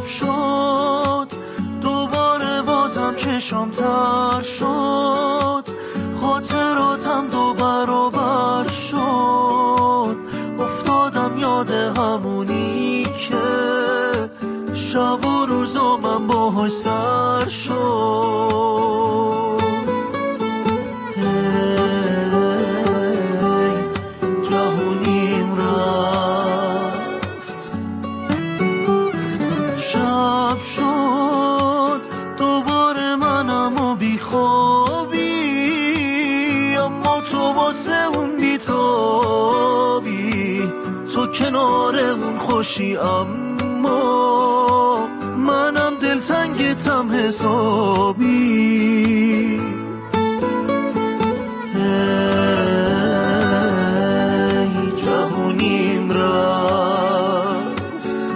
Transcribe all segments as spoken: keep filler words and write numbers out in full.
شب شد دوباره بازم چشام تر شد، خاطراتم دو برابر شد، افتادم یاد همونی که شب و روزا من باهاش سر شد. جوونیم رفت، شب شد دوباره منم و بیخوابی، اما تو واسه اون بیتابی، تو کنار اون خوشی اما منم دلتنگتم حسابی. ای جوونیم رفت،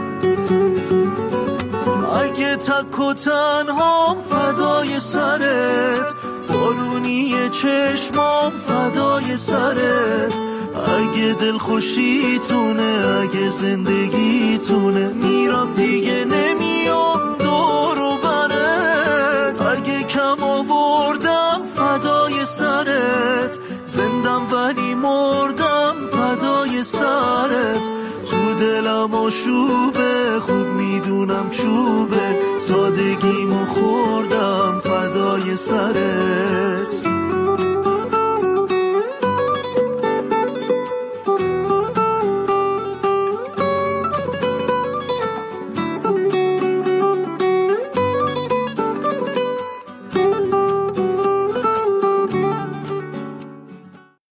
اگه تک و تنهام فدای سرت، بارونی چشمام فدای سرت، اگه دل خوشیتونه اگه زندگیتونه، میرم دیگه نمیام دور و برت، اگه کم آوردم فدای سرت، زندم ولی مردم فدای سرت، تو دلم آشوبه خوب میدونم چوبه، سادگیمو خوردم فدای سرت.